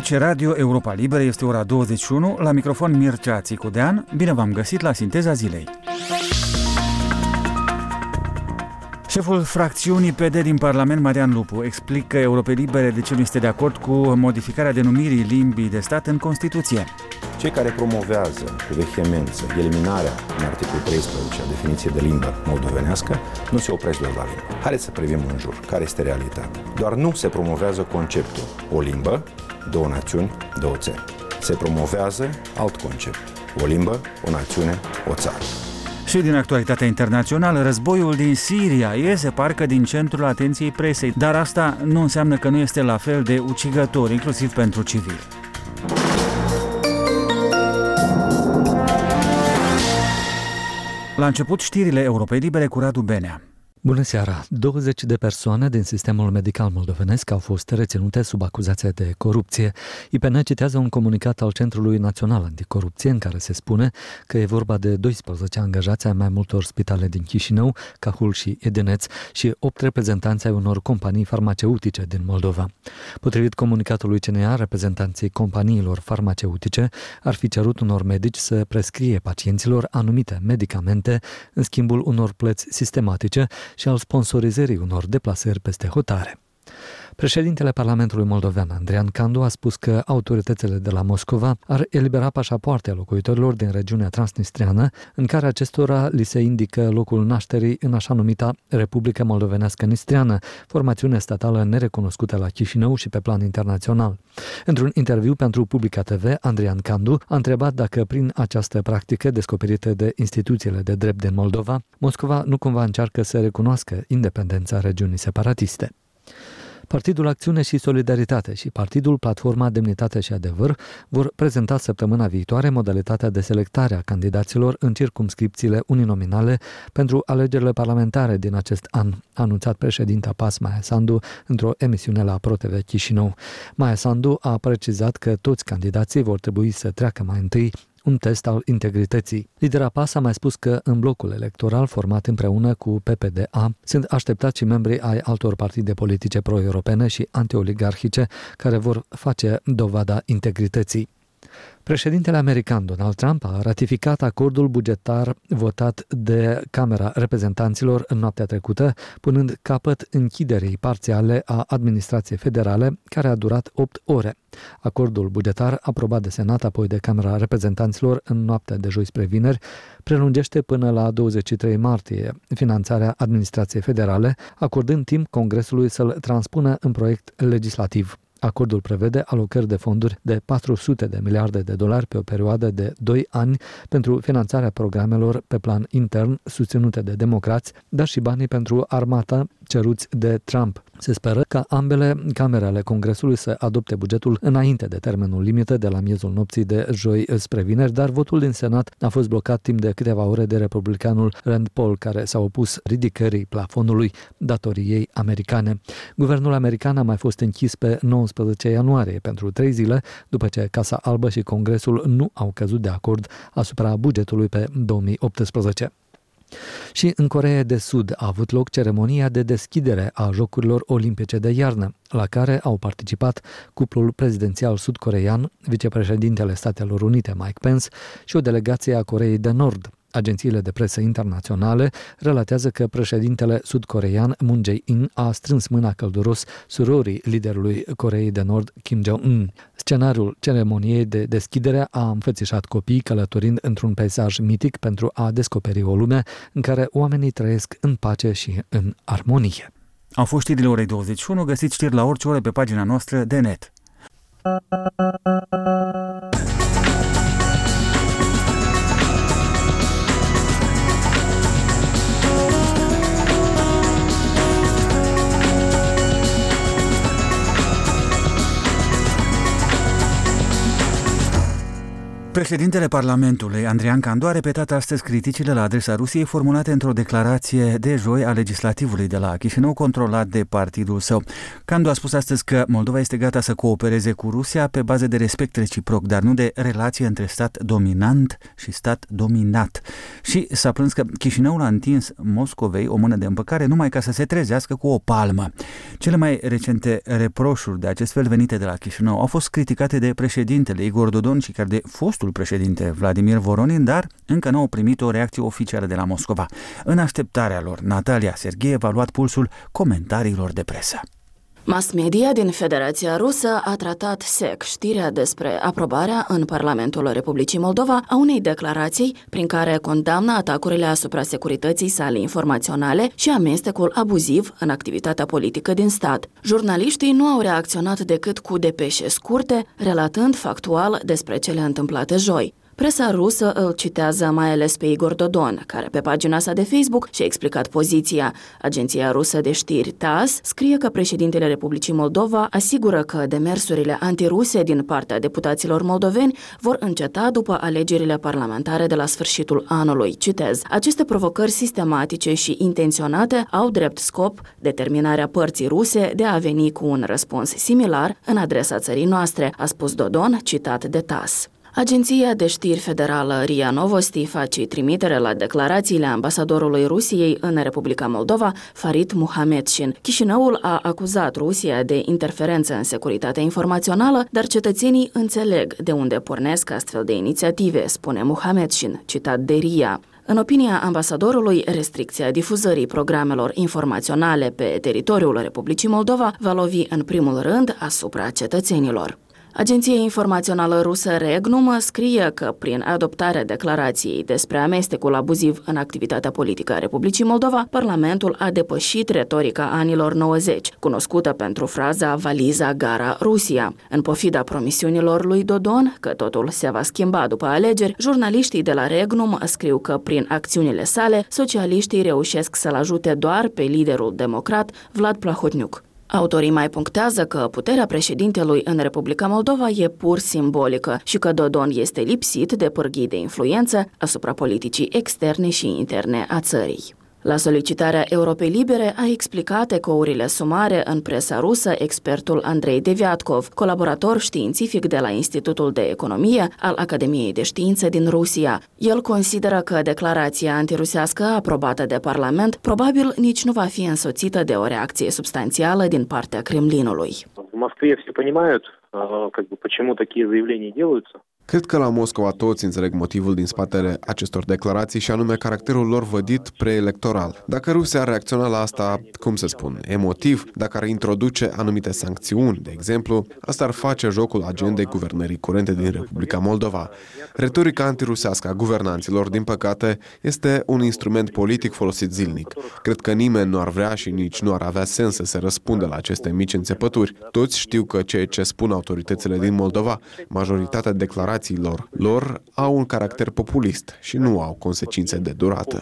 Aici Radio Europa Liberă, este ora 21, la microfon Mircea Țicudean. Bine v-am găsit la Sinteza Zilei. Șeful fracțiunii PD din Parlament, Marian Lupu, explică Europei Libere de ce nu este de acord cu modificarea denumirii limbii de stat în Constituție. Cei care promovează cu vehemență eliminarea în articolul 13 a definiției de limbă moldovenească nu se opresc doar la limbă. Haideți să privim în jur care este realitatea. Doar nu se promovează conceptul o limbă, două națiuni, două țări. Se promovează alt concept. O limbă, o națiune, o țară. Și din actualitatea internațională, războiul din Siria iese parcă din centrul atenției presei, dar asta nu înseamnă că nu este la fel de ucigător, inclusiv pentru civili. La început, știrile Europei Libere cu Radu Benea. Bună seara! 20 de persoane din sistemul medical moldovenesc au fost reținute sub acuzație de corupție. IPN citează un comunicat al Centrului Național Anticorupție în care se spune că e vorba de 12 angajați ai mai multor spitale din Chișinău, Cahul și Edeneț și 8 reprezentanți ai unor companii farmaceutice din Moldova. Potrivit comunicatului CNA, reprezentanții companiilor farmaceutice ar fi cerut unor medici să prescrie pacienților anumite medicamente în schimbul unor plăți sistematice și al sponsorizării unor deplasări peste hotare. Președintele Parlamentului Moldovean, Andrian Candu, a spus că autoritățile de la Moscova ar elibera pașapoarte locuitorilor din regiunea transnistriană, în care acestora li se indică locul nașterii în așa numita Republică Moldovenească Nistriană, formațiune statală nerecunoscută la Chișinău și pe plan internațional. Într-un interviu pentru Publica TV, Andrian Candu a întrebat dacă prin această practică descoperită de instituțiile de drept din Moldova, Moscova nu cumva încearcă să recunoască independența regiunii separatiste. Partidul Acțiune și Solidaritate și Partidul Platforma Demnitate și Adevăr vor prezenta săptămâna viitoare modalitatea de selectare a candidaților în circumscripțiile uninominale pentru alegerile parlamentare din acest an, a anunțat președinta PAS Maia Sandu într-o emisiune la ProTV Chișinău. Maia Sandu a precizat că toți candidații vor trebui să treacă mai întâi un test al integrității. Lidera PAS a mai spus că în blocul electoral format împreună cu PPDA sunt așteptați și membrii ai altor partide politice pro-europene și antioligarhice care vor face dovada integrității. Președintele american Donald Trump a ratificat acordul bugetar votat de Camera Reprezentanților în noaptea trecută, punând capăt închiderii parțiale a administrației federale, care a durat 8 ore. Acordul bugetar, aprobat de Senat, apoi de Camera Reprezentanților în noaptea de joi spre vineri, prelungește până la 23 martie finanțarea administrației federale, acordând timp Congresului să-l transpună în proiect legislativ. Acordul prevede alocări de fonduri de 400 de miliarde de dolari pe o perioadă de 2 ani pentru finanțarea programelor pe plan intern susținute de democrați, dar și banii pentru armata ceruți de Trump. Se speră ca ambele camere ale Congresului să adopte bugetul înainte de termenul limită de la miezul nopții de joi spre vineri, dar votul din Senat a fost blocat timp de câteva ore de republicanul Rand Paul, care s-a opus ridicării plafonului datoriei americane. Guvernul american a mai fost închis pe 19 ianuarie pentru 3 zile, după ce Casa Albă și Congresul nu au căzut de acord asupra bugetului pe 2018. Și în Coreea de Sud a avut loc ceremonia de deschidere a Jocurilor Olimpice de iarnă, la care au participat cuplul prezidențial sud-coreean, vicepreședintele Statelor Unite Mike Pence și o delegație a Coreei de Nord. Agențiile de presă internaționale relatează că președintele sud-coreean Moon Jae-in a strâns mâna călduros surorii liderului Coreei de Nord Kim Jong-un. Scenariul ceremoniei de deschidere a înfățișat copii călătorind într-un peisaj mitic pentru a descoperi o lume în care oamenii trăiesc în pace și în armonie. Au fost știrile orei 21, găsiți știri la orice oră pe pagina noastră de net. Președintele Parlamentului, Andrian Candu, a repetat astăzi criticile la adresa Rusiei formulate într-o declarație de joi a legislativului de la Chișinău, controlat de partidul său. Candu a spus astăzi că Moldova este gata să coopereze cu Rusia pe bază de respect reciproc, dar nu de relație între stat dominant și stat dominat. Și s-a plâns că Chișinăul a întins Moscovei o mână de împăcare numai ca să se trezească cu o palmă. Cele mai recente reproșuri de acest fel venite de la Chișinău au fost criticate de președintele Igor Dodon și chiar de fostul președinte Vladimir Voronin, dar încă nu au primit o reacție oficială de la Moscova. În așteptarea lor, Natalia Sergeev a luat pulsul comentariilor de presă. Mass media din Federația Rusă a tratat sec știrea despre aprobarea în Parlamentul Republicii Moldova a unei declarații prin care condamnă atacurile asupra securității sale informaționale și amestecul abuziv în activitatea politică din stat. Jurnaliștii nu au reacționat decât cu depeșe scurte, relatând factual despre cele întâmplate joi. Presa rusă îl citează mai ales pe Igor Dodon, care pe pagina sa de Facebook și-a explicat poziția. Agenția rusă de știri TASS scrie că președintele Republicii Moldova asigură că demersurile antiruse din partea deputaților moldoveni vor înceta după alegerile parlamentare de la sfârșitul anului. Citez: aceste provocări sistematice și intenționate au drept scop determinarea părții ruse de a veni cu un răspuns similar în adresa țării noastre, a spus Dodon, citat de TASS. Agenția de știri federală RIA Novosti face trimitere la declarațiile ambasadorului Rusiei în Republica Moldova, Farid Muhamedșin. Chișinăul a acuzat Rusia de interferență în securitatea informațională, dar cetățenii înțeleg de unde pornesc astfel de inițiative, spune Muhamedșin, citat de RIA. În opinia ambasadorului, restricția difuzării programelor informaționale pe teritoriul Republicii Moldova va lovi în primul rând asupra cetățenilor. Agenția informațională rusă Regnum scrie că prin adoptarea declarației despre amestecul abuziv în activitatea politică a Republicii Moldova, Parlamentul a depășit retorica anilor 90, cunoscută pentru fraza valiza gara Rusia. În pofida promisiunilor lui Dodon că totul se va schimba după alegeri, jurnaliștii de la Regnum scriu că prin acțiunile sale, socialiștii reușesc să-l ajute doar pe liderul democrat Vlad Plahotniuc. Autorii mai punctează că puterea președintelui în Republica Moldova e pur simbolică și că Dodon este lipsit de pârghii de influență asupra politicii externe și interne a țării. La solicitarea Europei Libere a explicat ecourile sumare în presa rusă expertul Andrei Deviatkov, colaborator științific de la Institutul de Economie al Academiei de Științe din Rusia. El consideră că declarația antirusească aprobată de Parlament probabil nici nu va fi însoțită de o reacție substanțială din partea Kremlinului. În Moskvе все понимают, почему такие заявления делаются. Cred că la Moscova toți înțeleg motivul din spatele acestor declarații și anume caracterul lor vădit preelectoral. Dacă Rusia ar reacționa la asta, cum să spun, emotiv, dacă ar introduce anumite sancțiuni, de exemplu, asta ar face jocul agendei guvernării curente din Republica Moldova. Retorica antirusească a guvernanților, din păcate, este un instrument politic folosit zilnic. Cred că nimeni nu ar vrea și nici nu ar avea sens să se răspundă la aceste mici înțepături. Toți știu că ceea ce spun autoritățile din Moldova, majoritatea declarațiilor lor au un caracter populist și nu au consecințe de durată.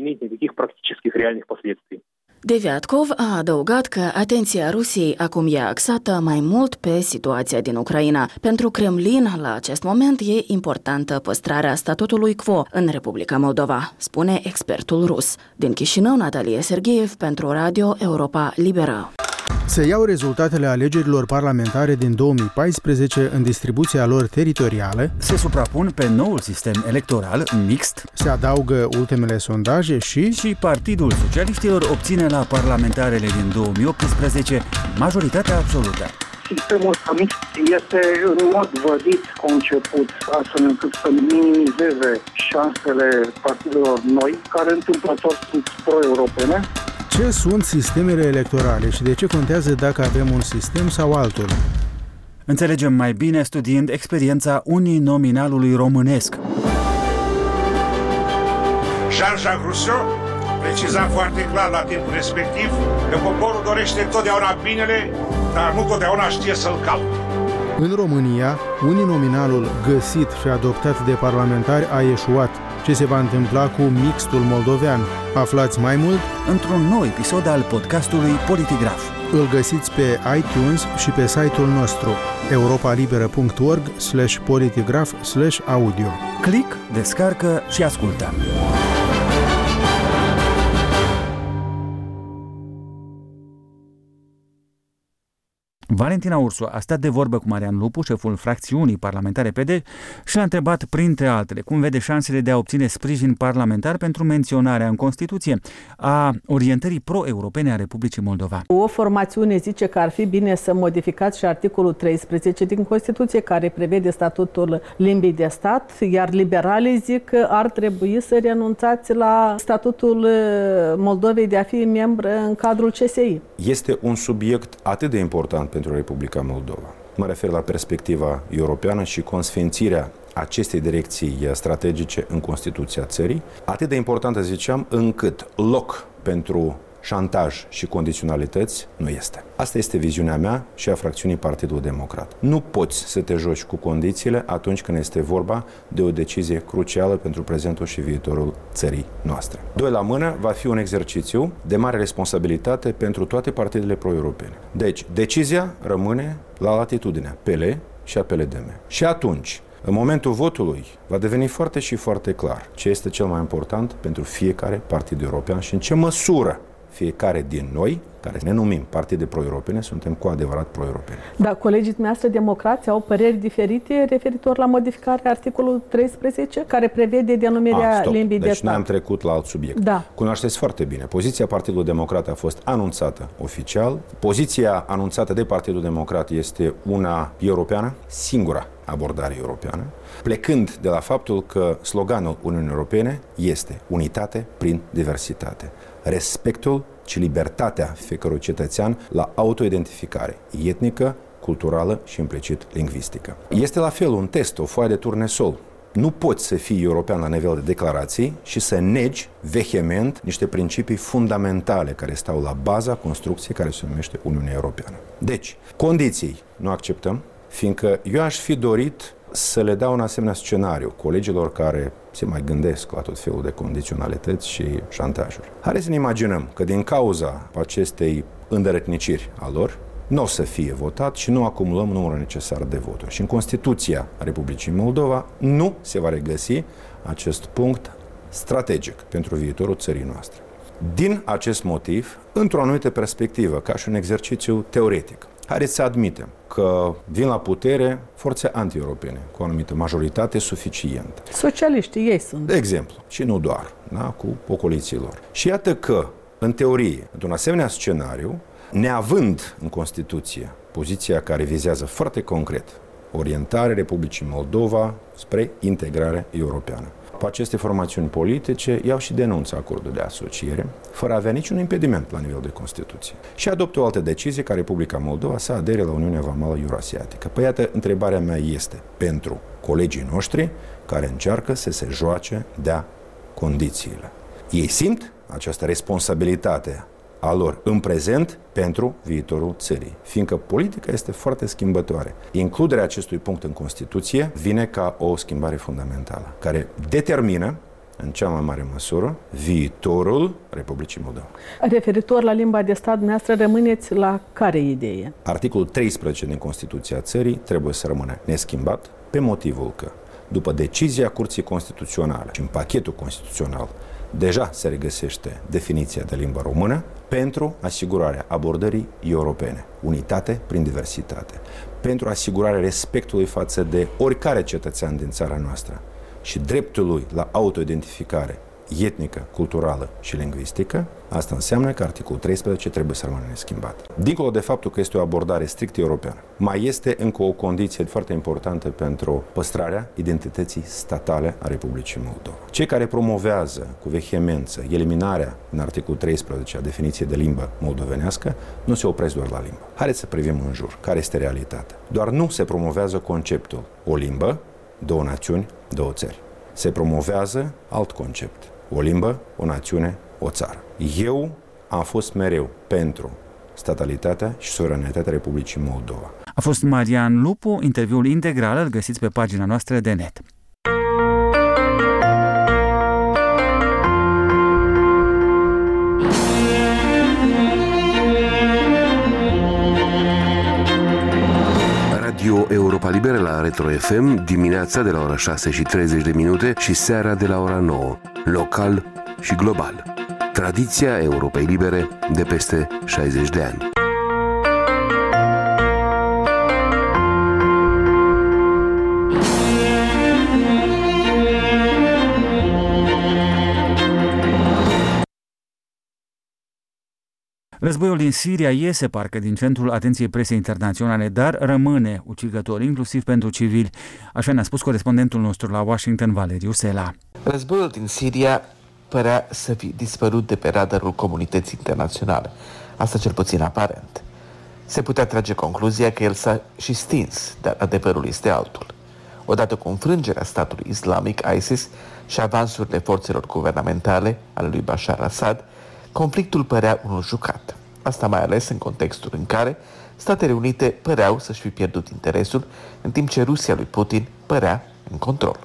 Deviatkov a adăugat că atenția Rusiei acum e axată mai mult pe situația din Ucraina. Pentru Kremlin, la acest moment, e importantă păstrarea statutului quo în Republica Moldova, spune expertul rus. Din Chișinău, Natalia Sergeev pentru Radio Europa Liberă. Se iau rezultatele alegerilor parlamentare din 2014 în distribuția lor teritorială. Se suprapun pe noul sistem electoral mixt. Se adaugă ultimele sondaje și Partidul Socialiștilor obține la parlamentarele din 2018 majoritatea absolută. Sistemul ăsta mixt este în mod vădit conceput astfel încât să minimizeze șansele partidelor noi, care întâmplător sunt pro-europene. Ce sunt sistemele electorale și de ce contează dacă avem un sistem sau altul? Înțelegem mai bine studiind experiența uninominalului românesc. Jean-Jacques Rousseau preciza foarte clar la timpul respectiv că poporul dorește întotdeauna binele, dar nu totdeauna știe să-l caute. În România, uninominalul găsit și adoptat de parlamentari a eșuat. ce se va întâmpla cu mixtul moldovean. Aflați mai mult într-un nou episod al podcastului Politigraf. Îl găsiți pe iTunes și pe site-ul nostru europalibera.org/politigraf/audio. Click, descarcă și ascultă. Valentina Ursu a stat de vorbă cu Marian Lupu, șeful fracțiunii parlamentare PD, și l-a întrebat, printre altele, cum vede șansele de a obține sprijin parlamentar pentru menționarea în Constituție a orientării pro-europene a Republicii Moldova. O formațiune zice că ar fi bine să modificați și articolul 13 din Constituție, care prevede statutul limbii de stat, iar liberalii zic că ar trebui să renunțați la statutul Moldovei de a fi membră în cadrul CSI. Este un subiect atât de important pentru Republica Moldova. Mă refer la perspectiva europeană și consfințirea acestei direcții strategice în Constituția țării, atât de importantă, ziceam, încât loc pentru șantaj și condiționalități nu este. Asta este viziunea mea și a fracțiunii Partidul Democrat. Nu poți să te joci cu condițiile atunci când este vorba de o decizie crucială pentru prezentul și viitorul țării noastre. Doi la mână, va fi un exercițiu de mare responsabilitate pentru toate partidele pro-europene. Deci, decizia rămâne la latitudinea PL și a PLDM. Și atunci, în momentul votului, va deveni foarte și foarte clar ce este cel mai important pentru fiecare partid european și în ce măsură fiecare din noi, care ne numim partide pro-europene, suntem cu adevărat pro-europene. Da, colegii dumneavoastră democrați au păreri diferite referitor la modificarea articolului 13, care prevede denumirea limbii de stat. Deci noi am trecut la alt subiect. Da. Cunoașteți foarte bine. Poziția Partidului Democrat a fost anunțată oficial. Poziția anunțată de Partidul Democrat este una europeană, singura abordare europeană, plecând de la faptul că sloganul Uniunii Europene este unitate prin diversitate. Respectul și libertatea fiecărui cetățean la autoidentificare etnică, culturală și implicit lingvistică. Este la fel un test, o foaie de turnesol. Nu poți să fii european la nivel de declarații și să negi vehement niște principii fundamentale care stau la baza construcției care se numește Uniunea Europeană. Deci, condiții nu acceptăm, fiindcă eu aș fi dorit să le dau un asemenea scenariu colegilor care se mai gândesc la tot felul de condiționalități și șantajuri. Haideți să ne imaginăm că din cauza acestei îndărătniciri a lor, nu o să fie votat și nu acumulăm numărul necesar de voturi. Și în Constituția Republicii Moldova nu se va regăsi acest punct strategic pentru viitorul țării noastre. Din acest motiv, într-o anumită perspectivă, ca și un exercițiu teoretic, haideți să admitem că vin la putere forțe anti-europene, cu o anumită majoritate suficientă. Socialiștii ei sunt. De exemplu, și nu doar, da, cu ocoliții lor. Și iată că, în teorie, într-un asemenea scenariu, neavând în Constituție poziția care vizează foarte concret orientarea Republicii Moldova spre integrare europeană. Aceste formațiuni politice iau și denunță acordul de asociere, fără a avea niciun impediment la nivel de Constituție. Și adoptă o altă decizie ca Republica Moldova să adere la Uniunea Vamală Eurasiatică. Păi iată, întrebarea mea este pentru colegii noștri care încearcă să se joace de-a condițiile. Ei simt această responsabilitate a lor în prezent pentru viitorul țării, fiindcă politica este foarte schimbătoare. Includerea acestui punct în Constituție vine ca o schimbare fundamentală, care determină, în cea mai mare măsură, viitorul Republicii Moldova. Referitor la limba de stat, dumneavoastră rămâneți la care idee? Articolul 13 din Constituția țării trebuie să rămână neschimbat, pe motivul că, după decizia Curții Constituționale și în pachetul constituțional, deja se regăsește definiția de limba română pentru asigurarea abordării europene, unitate prin diversitate, pentru asigurarea respectului față de oricare cetățean din țara noastră și dreptul lui la autoidentificare etnică, culturală și lingvistică, asta înseamnă că articolul 13 trebuie să rămână neschimbat. Dincolo de faptul că este o abordare strict europeană, mai este încă o condiție foarte importantă pentru păstrarea identității statale a Republicii Moldova. Cei care promovează cu vehemență eliminarea în articolul 13 a definiției de limbă moldovenească nu se opresc doar la limbă. Haideți să privim în jur care este realitatea. Doar nu se promovează conceptul o limbă, două națiuni, două țări. Se promovează alt concept. O limbă, o națiune, o țară. Eu am fost mereu pentru statalitatea și suveranitatea Republicii Moldova. A fost Marian Lupu, interviul integral îl găsiți pe pagina noastră de net. Europa Liberă la Retro FM, dimineața de la ora 6:30 și seara de la ora 9, local și global. Tradiția Europei Libere de peste 60 de ani. Războiul din Siria iese parcă din centrul atenției presei internaționale, dar rămâne ucigător, inclusiv pentru civili. Așa ne-a spus corespondentul nostru la Washington, Valeriu Sela. Războiul din Siria părea să fi dispărut de pe radarul comunității internaționale. Asta cel puțin aparent. Se putea trage concluzia că el s-a și stins, dar adevărul este altul. Odată cu înfrângerea statului islamic ISIS și avansurile forțelor guvernamentale ale lui Bashar Assad, conflictul părea unul jucat. Asta mai ales în contextul în care Statele Unite păreau să-și fi pierdut interesul, în timp ce Rusia lui Putin părea în control.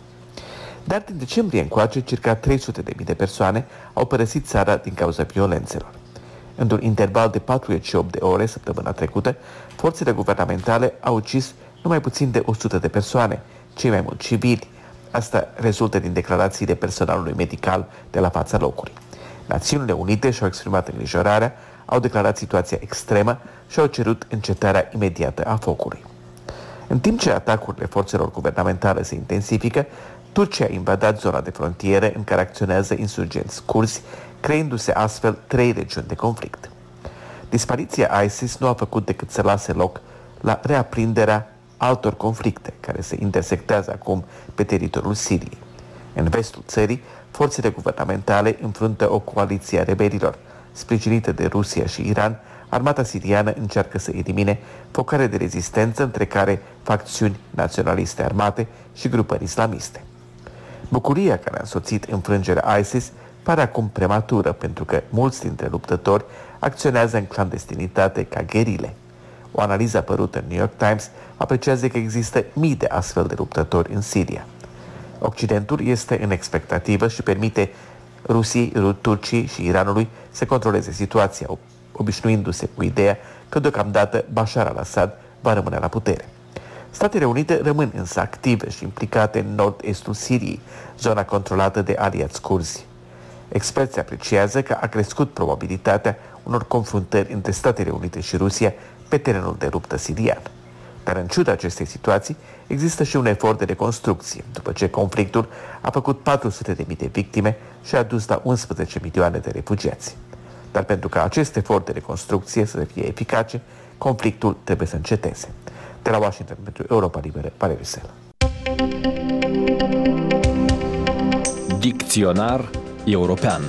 Dar din decembrie încoace, circa 300.000 de persoane au părăsit țara din cauza violențelor. Într-un interval de 48 de ore săptămâna trecută, forțele guvernamentale au ucis numai puțin de 100 de persoane, cei mai mulți civili. Asta rezultă din declarațiile personalului medical de la fața locului. Națiunile Unite și-au exprimat îngrijorarea, au declarat situația extremă și au cerut încetarea imediată a focului. În timp ce atacurile forțelor guvernamentale se intensifică, Turcia a invadat zona de frontiere în care acționează insurgenți curzi, creându-se astfel 3 regiuni de conflict. Dispariția ISIS nu a făcut decât să lase loc la reaprinderea altor conflicte care se intersectează acum pe teritoriul Siriei. În vestul țării, forțele guvernamentale înfruntă o coaliție a rebelilor. Sprijinită de Rusia și Iran, armata siriană încearcă să elimine focare de rezistență, între care facțiuni naționaliste armate și grupări islamiste. Bucuria care a însoțit înfrângerea ISIS pare acum prematură, pentru că mulți dintre luptători acționează în clandestinitate ca gherile. O analiză apărută în New York Times apreciază că există mii de astfel de luptători în Siria. Occidentul este în expectativă și permite Rusiei, Turciei și Iranului să controleze situația, obișnuindu-se cu ideea că deocamdată Bashar al-Assad va rămâne la putere. Statele Unite rămân însă active și implicate în nord-estul Siriei, zona controlată de aliați curzi. Experții apreciază că a crescut probabilitatea unor confruntări între Statele Unite și Rusia pe terenul de luptă sirian. Dar în ciuda acestei situații, există și un efort de reconstrucție, după ce conflictul a făcut 400.000 de victime și a dus la 11 milioane de refugiați. Dar pentru ca acest efort de reconstrucție să fie eficace, conflictul trebuie să înceteze. De la Washington, pentru Europa Liberă, Valeriu Sela. Dicționar european.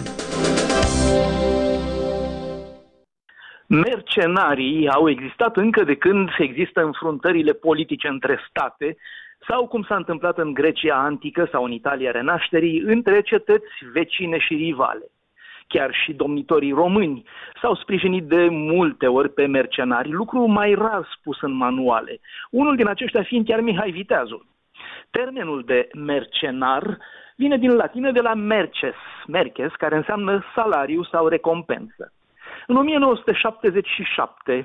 Mercenarii au existat încă de când există înfruntările politice între state sau, cum s-a întâmplat în Grecia antică sau în Italia Renașterii, între cetăți vecine și rivale. Chiar și domnitorii români s-au sprijinit de multe ori pe mercenari, lucru mai rar spus în manuale, unul din aceștia fiind chiar Mihai Viteazul. Termenul de mercenar vine din latină de la merces, care înseamnă salariu sau recompensă. În 1977,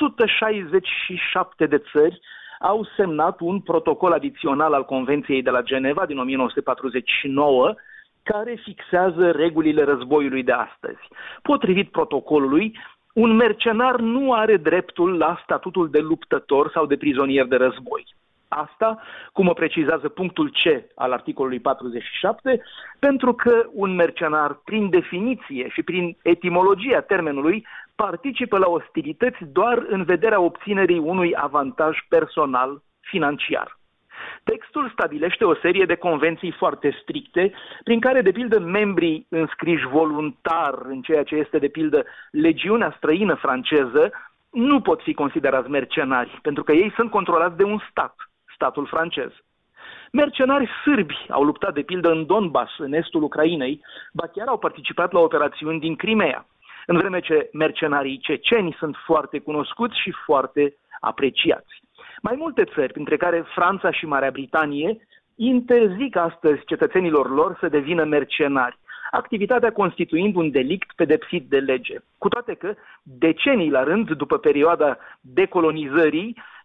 167 de țări au semnat un protocol adițional al Convenției de la Geneva din 1949, care fixează regulile războiului de astăzi. Potrivit protocolului, un mercenar nu are dreptul la statutul de luptător sau de prizonier de război. Asta, cum o precizează punctul C al articolului 47, pentru că un mercenar, prin definiție și prin etimologia termenului, participă la ostilități doar în vederea obținerii unui avantaj personal financiar. Textul stabilește o serie de convenții foarte stricte, prin care, de pildă, membrii înscriși voluntar în ceea ce este, de pildă, legiunea străină franceză, nu pot fi considerați mercenari, pentru că ei sunt controlați de un stat, statul francez. Mercenari sârbi au luptat, de pildă, în Donbass, în estul Ucrainei, ba chiar au participat la operațiuni din Crimea, în vreme ce mercenarii ceceni sunt foarte cunoscuți și foarte apreciați. Mai multe țări, printre care Franța și Marea Britanie, interzic astăzi cetățenilor lor să devină mercenari, activitatea constituind un delict pedepsit de lege. Cu toate că, decenii la rând, după perioada decolonizării,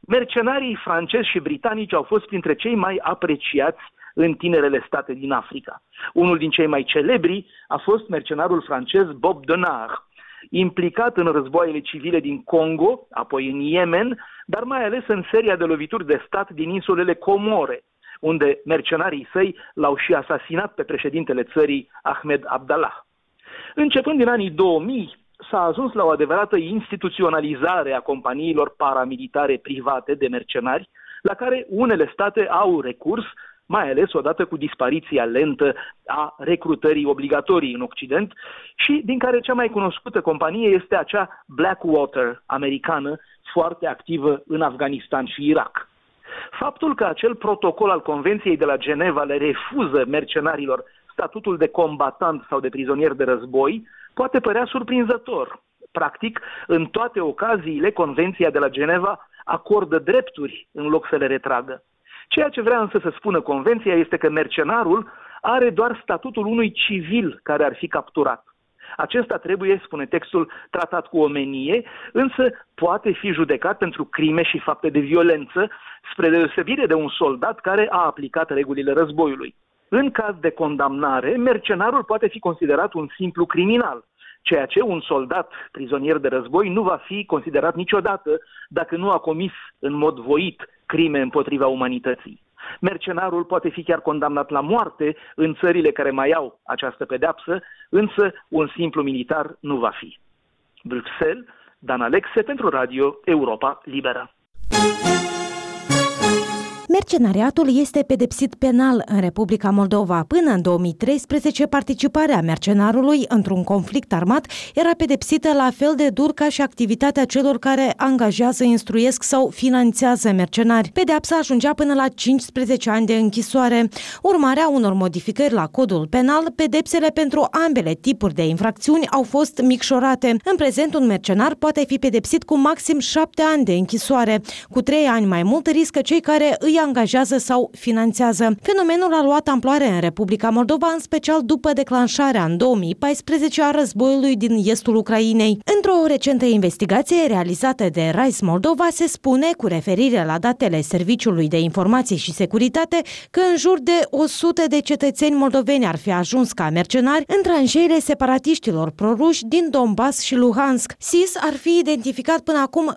Mercenarii francezi și britanici au fost printre cei mai apreciați în tinerele state din Africa. Unul din cei mai celebri a fost mercenarul francez Bob Denard, implicat în războaiele civile din Congo, apoi în Yemen, dar mai ales în seria de lovituri de stat din insulele Comore, unde mercenarii săi l-au și asasinat pe președintele țării Ahmed Abdallah. Începând din anii 2000, s-a ajuns la o adevărată instituționalizare a companiilor paramilitare private de mercenari, la care unele state au recurs, mai ales odată cu dispariția lentă a recrutării obligatorii în Occident și din care cea mai cunoscută companie este acea Blackwater americană, foarte activă în Afganistan și Irak. Faptul că acel protocol al Convenției de la Geneva le refuză mercenarilor statutul de combatant sau de prizonier de război poate părea surprinzător. Practic, în toate ocaziile, Convenția de la Geneva acordă drepturi în loc să le retragă. Ceea ce vrea însă să spună Convenția este că mercenarul are doar statutul unui civil care ar fi capturat. Acesta trebuie, spune textul, tratat cu omenie, însă poate fi judecat pentru crime și fapte de violență, spre deosebire de un soldat care a aplicat regulile războiului. În caz de condamnare, mercenarul poate fi considerat un simplu criminal, ceea ce un soldat prizonier de război nu va fi considerat niciodată dacă nu a comis în mod voit crime împotriva umanității. Mercenarul poate fi chiar condamnat la moarte în țările care mai au această pedeapsă, însă un simplu militar nu va fi. Bruxelles, Dan Alexe pentru Radio Europa Liberă. Mercenariatul este pedepsit penal în Republica Moldova. Până în 2013, participarea mercenarului într-un conflict armat era pedepsită la fel de dur ca și activitatea celor care angajează, instruiesc sau finanțează mercenari. Pedeapsa ajungea până la 15 ani de închisoare. Urmarea unor modificări la codul penal, pedepsele pentru ambele tipuri de infracțiuni au fost micșorate. În prezent, un mercenar poate fi pedepsit cu maxim 7 ani de închisoare. Cu 3 ani mai mult riscă cei care îi angajează sau finanțează. Fenomenul a luat amploare în Republica Moldova, în special după declanșarea în 2014 a războiului din estul Ucrainei. Într-o recentă investigație realizată de Rise Moldova se spune, cu referire la datele Serviciului de Informații și Securitate, că în jur de 100 de cetățeni moldoveni ar fi ajuns ca mercenari în tranșeile separatiștilor proruși din Donbass și Luhansk. SIS ar fi identificat până acum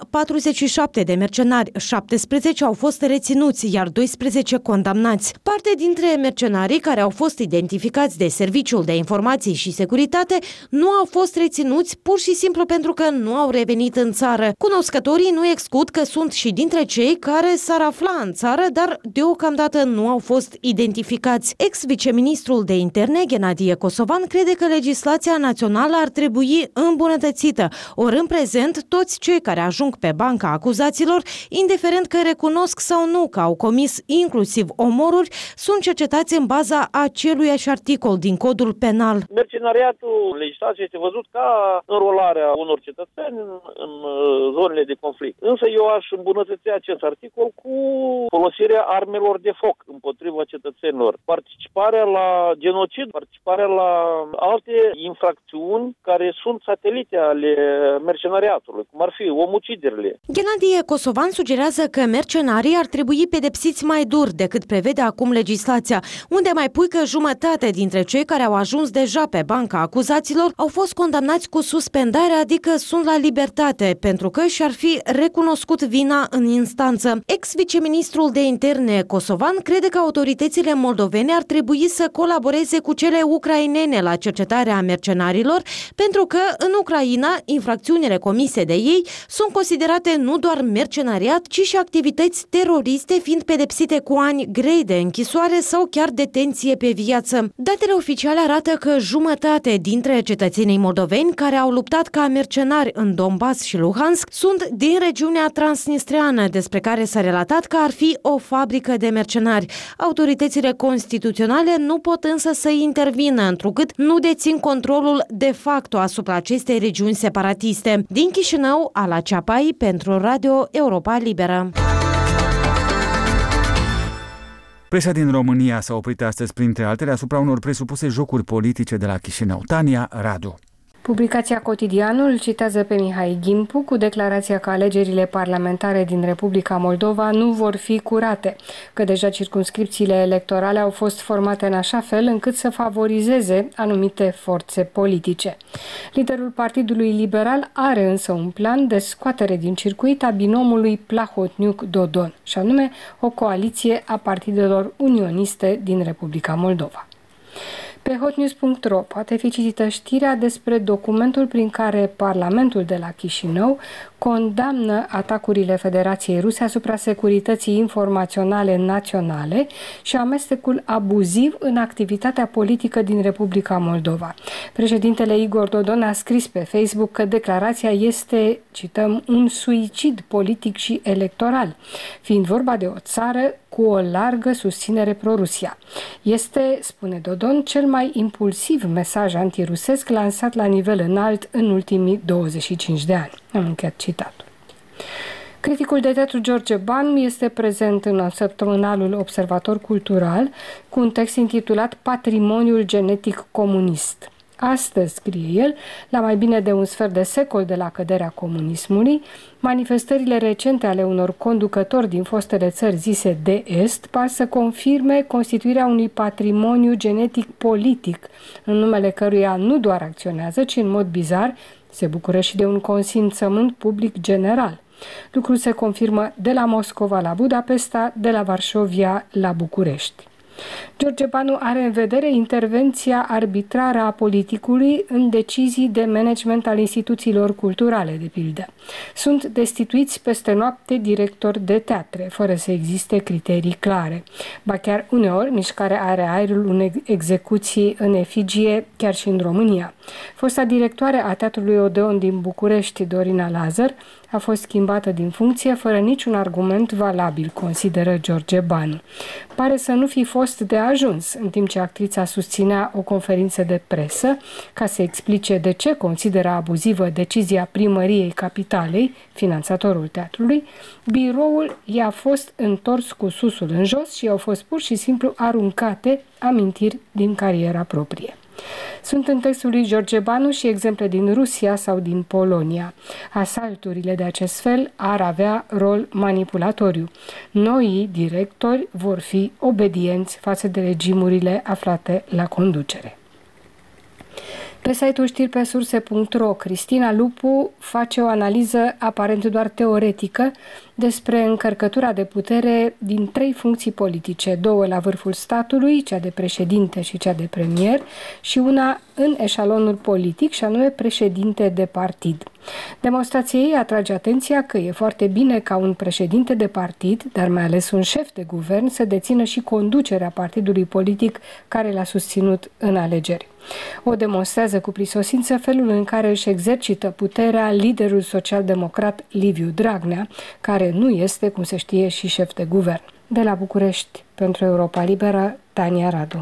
47 de mercenari, 17 au fost reținuți, iar 12 condamnați. Parte dintre mercenarii care au fost identificați de Serviciul de Informații și Securitate nu au fost reținuți pur și simplu pentru că nu au revenit în țară. Cunoscătorii nu exclud că sunt și dintre cei care s-ar afla în țară, dar deocamdată nu au fost identificați. Ex-viceministrul de interne, Ghenadie Kosovan, crede că legislația națională ar trebui îmbunătățită, ori în prezent toți cei care ajung pe banca acuzaților, indiferent că recunosc sau nu că au comis inclusiv omoruri, sunt cercetați în baza aceluiași articol din codul penal. Mercenariatul în legislație este văzut ca înrolarea unor cetățeni în zonele de conflict. Însă eu aș îmbunătăți acest articol cu folosirea armelor de foc împotriva cetățenilor, participarea la genocid, participarea la alte infracțiuni care sunt satelite ale mercenariatului, cum ar fi omuciderile. Ghenadie Kosovan sugerează că mercenarii ar trebui pedepsiți mai dur decât prevede acum legislația, unde mai pui că jumătate dintre cei care au ajuns deja pe banca acuzaților au fost condamnați cu suspendare, adică sunt la libertate, pentru că și-ar fi recunoscut vina în instanță. Ex-viceministrul de interne kosovan crede că autoritățile moldovene ar trebui să colaboreze cu cele ucrainene la cercetarea mercenarilor, pentru că în Ucraina infracțiunile comise de ei sunt considerate nu doar mercenariat, ci și activități teroriste, fiind pedepsite cu ani grei de închisoare sau chiar detenție pe viață. Datele oficiale arată că jumătate dintre cetățenii moldoveni care au luptat ca mercenari în Donbass și Luhansk sunt din regiunea transnistreană, despre care s-a relatat că ar fi o fabrică de mercenari. Autoritățile constituționale nu pot însă să intervină, întrucât nu dețin controlul de facto asupra acestei regiuni separatiste. Din Chișinău, Ala Ceapai pentru Radio Europa Liberă. Presa din România s-a oprit astăzi, printre altele, asupra unor presupuse jocuri politice de la Chișinău. Tania Radu. Publicația Cotidianul îl citează pe Mihai Ghimpu cu declarația că alegerile parlamentare din Republica Moldova nu vor fi curate, că deja circumscripțiile electorale au fost formate în așa fel încât să favorizeze anumite forțe politice. Liderul Partidului Liberal are însă un plan de scoatere din circuit a binomului Plahotniuc-Dodon, și anume o coaliție a partidelor unioniste din Republica Moldova. Pe hotnews.ro poate fi citită știrea despre documentul prin care Parlamentul de la Chișinău condamnă atacurile Federației Ruse asupra securității informaționale naționale și amestecul abuziv în activitatea politică din Republica Moldova. Președintele Igor Dodon a scris pe Facebook că declarația este, cităm, un suicid politic și electoral, fiind vorba de o țară cu o largă susținere pro-Rusia. Este, spune Dodon, cel mai impulsiv mesaj antirusesc lansat la nivel înalt în ultimii 25 de ani. Am încheiat citatul. Criticul de teatru George Banu este prezent în săptămânalul Observator Cultural cu un text intitulat Patrimoniul genetic comunist. Astăzi, scrie el, la mai bine de un sfert de secol de la căderea comunismului, manifestările recente ale unor conducători din fostele țări zise de Est par să confirme constituirea unui patrimoniu genetic politic, în numele căruia nu doar acționează, ci în mod bizar se bucură și de un consimțământ public general. Lucrul se confirmă de la Moscova la Budapesta, de la Varșovia la București. George Banu are în vedere intervenția arbitrară a politicului în decizii de management al instituțiilor culturale, de pildă. Sunt destituiți peste noapte directori de teatre, fără să existe criterii clare. Ba chiar uneori, mișcarea are aerul unei execuții în efigie, chiar și în România. Fosta directoare a Teatrului Odeon din București, Dorina Lazar, a fost schimbată din funcție fără niciun argument valabil, consideră George Banu. Pare să nu fi fost de ajuns, în timp ce actrița susținea o conferință de presă ca să explice de ce consideră abuzivă decizia Primăriei Capitalei, finanțatorul teatrului, biroul i-a fost întors cu susul în jos și au fost pur și simplu aruncate amintiri din cariera proprie. Sunt în textul lui George Banu și exemple din Rusia sau din Polonia. Asalturile de acest fel ar avea rol manipulatoriu. Noii directori vor fi obedienți față de regimurile aflate la conducere. Pe site-ul știripesurse.ro, Cristina Lupu face o analiză aparent doar teoretică despre încărcătura de putere din 3 funcții politice, 2 la vârful statului, cea de președinte și cea de premier, și una în eșalonul politic, și anume președinte de partid. Demonstrația ei atrage atenția că e foarte bine ca un președinte de partid, dar mai ales un șef de guvern, să dețină și conducerea partidului politic care l-a susținut în alegeri. O demonstrează cu prisosință felul în care își exercită puterea liderul social-democrat Liviu Dragnea, care nu este, cum se știe, și șef de guvern. De la București, pentru Europa Liberă, Tania Radu.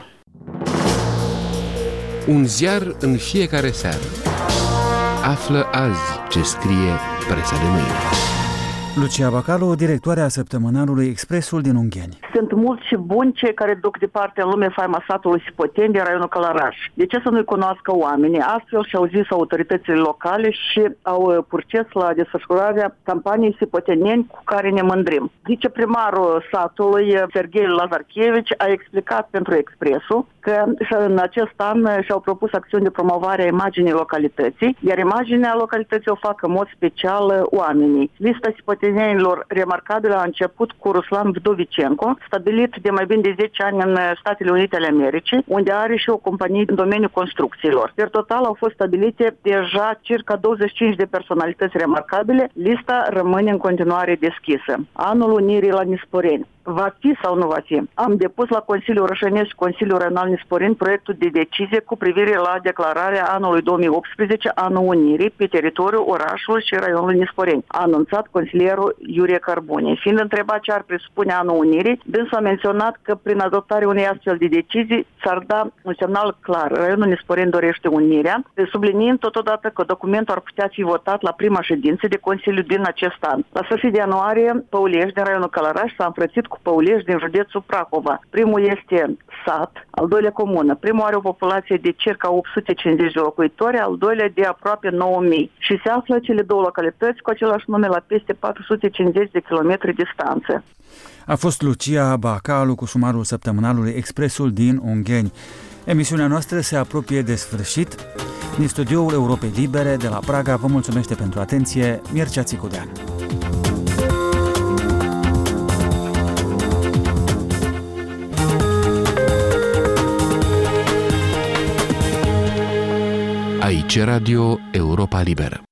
Un ziar în fiecare seară. Află azi ce scrie presa de mâine. Lucia Bacalu, directoarea săptămânalului Expresul din Ungheni. Sunt mulți și buni cei care duc departe în lume faima satului Sipoteni din raionul Călăraș. De ce să nu-i cunoască oamenii? Astfel și-au zis autoritățile locale și au purces la desfășurarea campaniei sipoteneni cu care ne mândrim. Viceprimarul satului, Serghei Lazarchevici, a explicat pentru Expresul că în acest an și-au propus acțiuni de promovare a imaginii localității, iar imaginea localității o fac în mod special oamenii. Lista sipotenenilor remarcabile a început cu Ruslan Vdovicenko, stabilit de mai bine de 10 ani în Statele Unite ale Americii, unde are și o companie în domeniul construcțiilor. Per total au fost stabilite deja circa 25 de personalități remarcabile. Lista rămâne în continuare deschisă. Anul Unirii la Nisporeni. Va fi sau nu va fi? Am depus la Consiliul Rășănesc și Consiliul Regional Nisporeni proiectul de decizie cu privire la declararea anului 2018, anul Unirii, pe teritoriul orașului și raionului Nisporeni, a anunțat consilierul Iurie Carbone. Fiind întrebat ce ar presupune anul Unirii, dânsul a menționat că prin adoptarea unei astfel de decizii s-ar da un semnal clar. Raionul Nisporeni dorește unirea, subliniind totodată că documentul ar putea fi votat la prima ședință de Consiliu din acest an. La sfârșit de ianuarie, Păuliești din raionul Călăraș s-a înfrățit cu Păulești din județul Prahova. Primul este sat, al doilea comună. Primul are o populație de circa 850 de locuitori, al doilea de aproape 9000. Și se află cele două localități cu același nume la peste 450 de kilometri distanță. A fost Lucia Bacalu cu sumarul săptămânalului Expresul din Ungheni. Emisiunea noastră se apropie de sfârșit. Din studioul Europei Libere de la Praga vă mulțumește pentru atenție Mircea Țicudean. Aici Radio Europa Liberă.